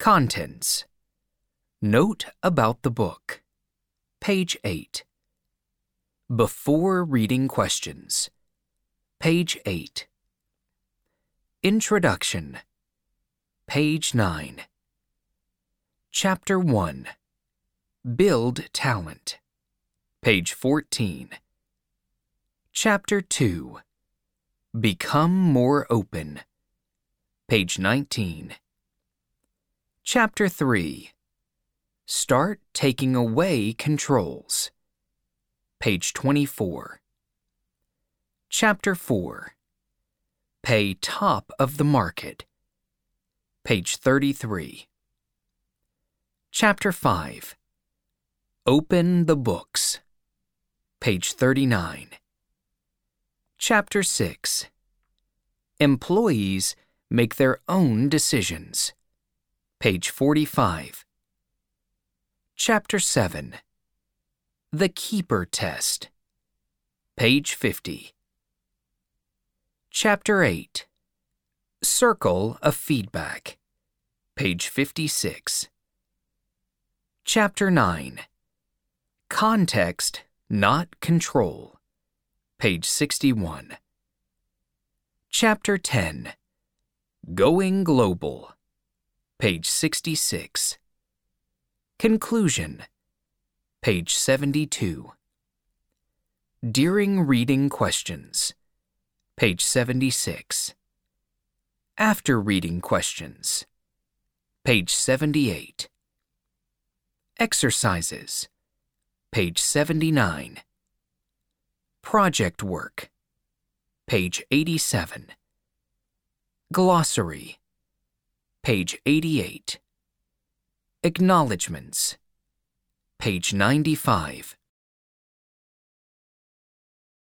Contents. Note about the book. Page 8. Before reading questions. Page 8. Introduction. Page 9. Chapter 1. Build talent. Page 14. Chapter 2. Become more open. Page 19. Chapter 3. Start taking away controls. Page 24. Chapter 4. Pay top of the market. Page 33. Chapter 5. Open the books. Page 39. Chapter 6. Employees make their own decisions. Page 45. Chapter 7. The Keeper Test. Page 50. Chapter 8. Circle of Feedback. Page 56. Chapter 9. Context, not control. Page 61. Chapter 10. Going Global. Page 66. Conclusion. Page 72. During reading questions. Page 76. After reading questions. Page 78. Exercises. Page 79. Project work. Page 87. Glossary. Page 88. Acknowledgements. Page 95.